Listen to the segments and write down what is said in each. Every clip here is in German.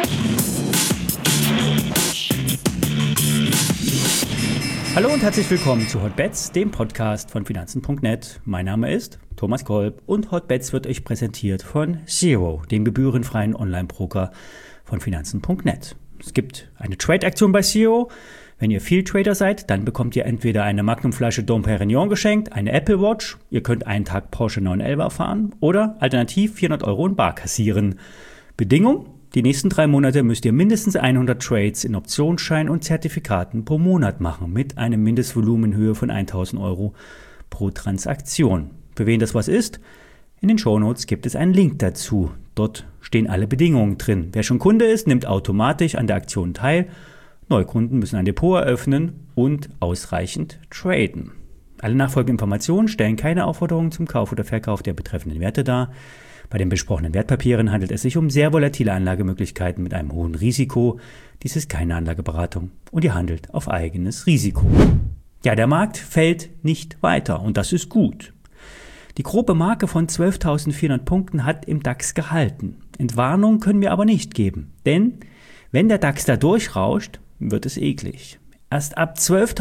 Hallo und herzlich willkommen zu Hotbets, dem Podcast von Finanzen.net. Mein Name ist Thomas Kolb und Hotbets wird euch präsentiert von Xero, dem gebührenfreien Online-Broker von Finanzen.net. Es gibt eine Trade-Aktion bei Xero. Wenn ihr viel Trader seid, dann bekommt ihr entweder eine Magnum-Flasche Dom Perignon geschenkt, eine Apple Watch, ihr könnt einen Tag Porsche 911 fahren oder alternativ 400 € in bar kassieren. Bedingung: Die nächsten 3 Monate müsst ihr mindestens 100 Trades in Optionsscheinen und Zertifikaten pro Monat machen, mit einem Mindestvolumen in Höhe von 1.000 € pro Transaktion. Für wen das was ist? In den Shownotes gibt es einen Link dazu. Dort stehen alle Bedingungen drin. Wer schon Kunde ist, nimmt automatisch an der Aktion teil. Neukunden müssen ein Depot eröffnen und ausreichend traden. Alle nachfolgenden Informationen stellen keine Aufforderung zum Kauf oder Verkauf der betreffenden Werte dar. Bei den besprochenen Wertpapieren handelt es sich um sehr volatile Anlagemöglichkeiten mit einem hohen Risiko. Dies ist keine Anlageberatung und ihr handelt auf eigenes Risiko. Ja, der Markt fällt nicht weiter und das ist gut. Die grobe Marke von 12.400 Punkten hat im DAX gehalten. Entwarnung können wir aber nicht geben, denn wenn der DAX da durchrauscht, wird es eklig. Erst ab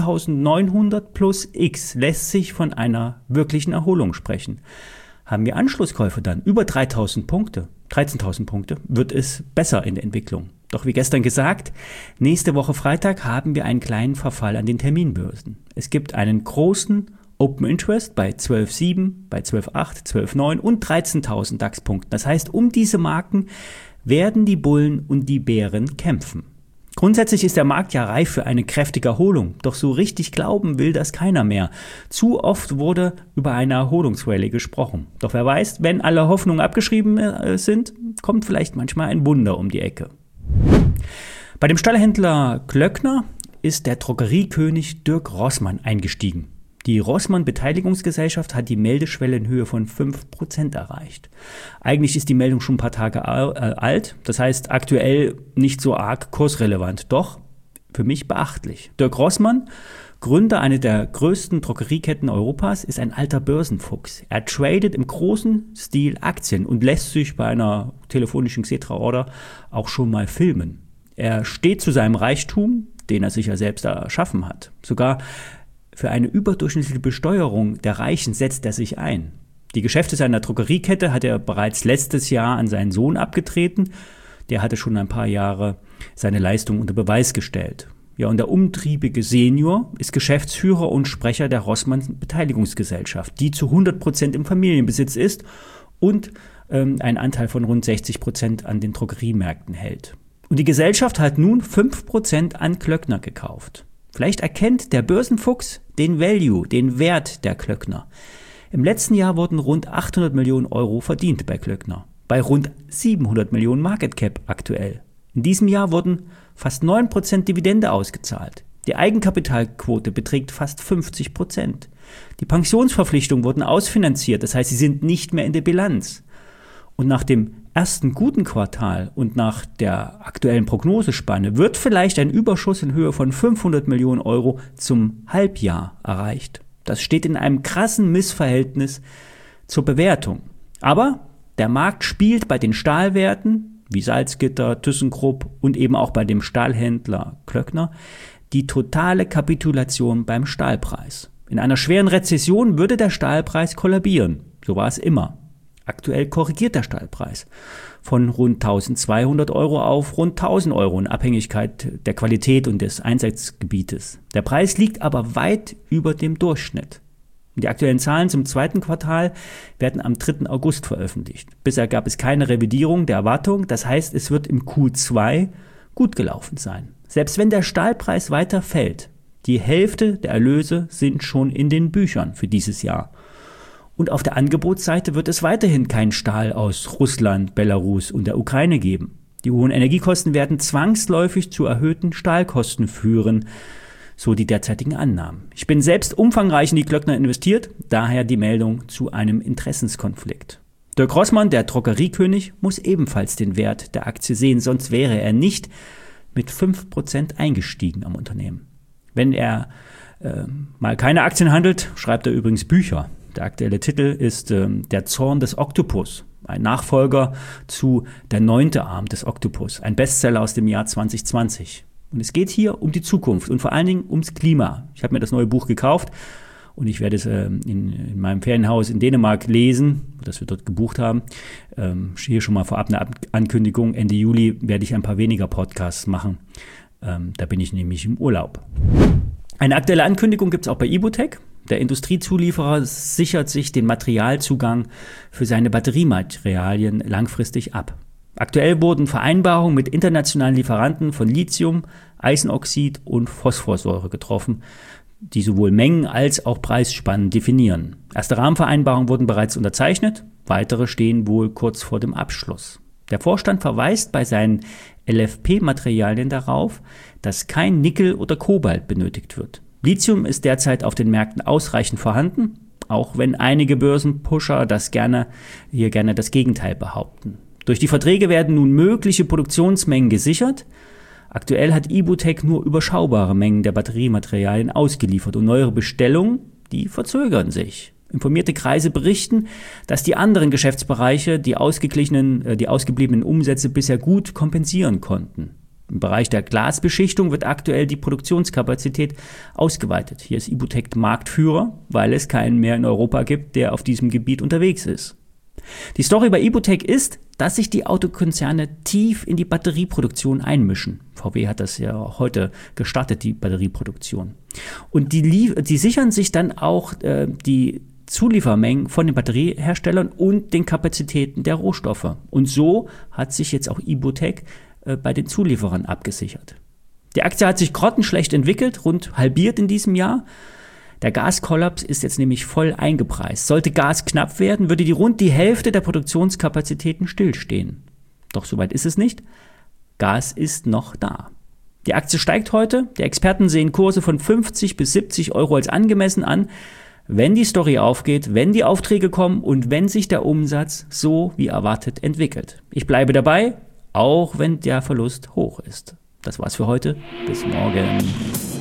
12.900 plus X lässt sich von einer wirklichen Erholung sprechen. Haben wir Anschlusskäufe dann über 13.000 Punkte, wird es besser in der Entwicklung. Doch wie gestern gesagt, nächste Woche Freitag haben wir einen kleinen Verfall an den Terminbörsen. Es gibt einen großen Open Interest bei 12.7, bei 12.8, 12.9 und 13.000 DAX-Punkten. Das heißt, um diese Marken werden die Bullen und die Bären kämpfen. Grundsätzlich ist der Markt ja reif für eine kräftige Erholung, doch so richtig glauben will das keiner mehr. Zu oft wurde über eine Erholungsrallye gesprochen. Doch wer weiß, wenn alle Hoffnungen abgeschrieben sind, kommt vielleicht manchmal ein Wunder um die Ecke. Bei dem Stahlhändler Klöckner ist der Drogeriekönig Dirk Rossmann eingestiegen. Die Rossmann-Beteiligungsgesellschaft hat die Meldeschwelle in Höhe von 5% erreicht. Eigentlich ist die Meldung schon ein paar Tage alt, das heißt aktuell nicht so arg kursrelevant, doch für mich beachtlich. Dirk Rossmann, Gründer einer der größten Drogerieketten Europas, ist ein alter Börsenfuchs. Er tradet im großen Stil Aktien und lässt sich bei einer telefonischen Xetra-Order auch schon mal filmen. Er steht zu seinem Reichtum, den er sich ja selbst erschaffen hat. Sogar für eine überdurchschnittliche Besteuerung der Reichen setzt er sich ein. Die Geschäfte seiner Drogeriekette hat er bereits letztes Jahr an seinen Sohn abgetreten. Der hatte schon ein paar Jahre seine Leistung unter Beweis gestellt. Ja, und der umtriebige Senior ist Geschäftsführer und Sprecher der Rossmann Beteiligungsgesellschaft, die zu 100% im Familienbesitz ist und einen Anteil von rund 60% an den Drogeriemärkten hält. Und die Gesellschaft hat nun 5% an Klöckner gekauft. Vielleicht erkennt der Börsenfuchs den Value, den Wert der Klöckner. Im letzten Jahr wurden rund 800 Millionen € verdient bei Klöckner, bei rund 700 Millionen Market Cap aktuell. In diesem Jahr wurden fast 9% Dividende ausgezahlt. Die Eigenkapitalquote beträgt fast 50%. Die Pensionsverpflichtungen wurden ausfinanziert, das heißt, sie sind nicht mehr in der Bilanz. Und nach dem ersten guten Quartal und nach der aktuellen Prognosespanne wird vielleicht ein Überschuss in Höhe von 500 Millionen € zum Halbjahr erreicht. Das steht in einem krassen Missverhältnis zur Bewertung. Aber der Markt spielt bei den Stahlwerten wie Salzgitter, ThyssenKrupp und eben auch bei dem Stahlhändler Klöckner die totale Kapitulation beim Stahlpreis. In einer schweren Rezession würde der Stahlpreis kollabieren. So war es immer. Aktuell korrigiert der Stahlpreis von rund 1.200 € auf rund 1.000 € in Abhängigkeit der Qualität und des Einsatzgebietes. Der Preis liegt aber weit über dem Durchschnitt. Die aktuellen Zahlen zum zweiten Quartal werden am 3. August veröffentlicht. Bisher gab es keine Revidierung der Erwartung, das heißt, es wird im Q2 gut gelaufen sein. Selbst wenn der Stahlpreis weiter fällt, die Hälfte der Erlöse sind schon in den Büchern für dieses Jahr. Und auf der Angebotsseite wird es weiterhin keinen Stahl aus Russland, Belarus und der Ukraine geben. Die hohen Energiekosten werden zwangsläufig zu erhöhten Stahlkosten führen, so die derzeitigen Annahmen. Ich bin selbst umfangreich in die Klöckner investiert, daher die Meldung zu einem Interessenskonflikt. Dirk Rossmann, der Drogeriekönig, muss ebenfalls den Wert der Aktie sehen, sonst wäre er nicht mit 5% eingestiegen am Unternehmen. Wenn er mal keine Aktien handelt, schreibt er übrigens Bücher. Der aktuelle Titel ist Der Zorn des Oktopus. ein Nachfolger zu Der 9. Arm des Oktopus, ein Bestseller aus dem Jahr 2020. Und es geht hier um die Zukunft und vor allen Dingen ums Klima. Ich habe mir das neue Buch gekauft und ich werde es in meinem Ferienhaus in Dänemark lesen, das wir dort gebucht haben. Hier schon mal vorab eine Ankündigung. Ende Juli werde ich ein paar weniger Podcasts machen. Da bin ich nämlich im Urlaub. Eine aktuelle Ankündigung gibt es auch bei Ibutech. Der Industriezulieferer sichert sich den Materialzugang für seine Batteriematerialien langfristig ab. Aktuell wurden Vereinbarungen mit internationalen Lieferanten von Lithium, Eisenoxid und Phosphorsäure getroffen, die sowohl Mengen als auch Preisspannen definieren. Erste Rahmenvereinbarungen wurden bereits unterzeichnet, weitere stehen wohl kurz vor dem Abschluss. Der Vorstand verweist bei seinen LFP-Materialien darauf, dass kein Nickel oder Kobalt benötigt wird. Lithium ist derzeit auf den Märkten ausreichend vorhanden, auch wenn einige Börsenpusher gerne das Gegenteil behaupten. Durch die Verträge werden nun mögliche Produktionsmengen gesichert. Aktuell hat Ibutech nur überschaubare Mengen der Batteriematerialien ausgeliefert und neuere Bestellungen, die verzögern sich. Informierte Kreise berichten, dass die anderen Geschäftsbereiche die ausgebliebenen Umsätze bisher gut kompensieren konnten. Im Bereich der Glasbeschichtung wird aktuell die Produktionskapazität ausgeweitet. Hier ist Ibutech Marktführer, weil es keinen mehr in Europa gibt, der auf diesem Gebiet unterwegs ist. Die Story bei Ibutech ist, dass sich die Autokonzerne tief in die Batterieproduktion einmischen. VW hat das ja auch heute gestartet, die Batterieproduktion. Und die sichern sich dann auch die Zuliefermengen von den Batterieherstellern und den Kapazitäten der Rohstoffe. Und so hat sich jetzt auch Ibutech bei den Zulieferern abgesichert. Die Aktie hat sich grottenschlecht entwickelt, rund halbiert in diesem Jahr. Der Gaskollaps ist jetzt nämlich voll eingepreist. Sollte Gas knapp werden, würde rund die Hälfte der Produktionskapazitäten stillstehen. Doch soweit ist es nicht. Gas ist noch da. Die Aktie steigt heute. Die Experten sehen Kurse von 50 bis 70 Euro als angemessen an, wenn die Story aufgeht, wenn die Aufträge kommen und wenn sich der Umsatz so wie erwartet entwickelt. Ich bleibe dabei, auch wenn der Verlust hoch ist. Das war's für heute. Bis morgen.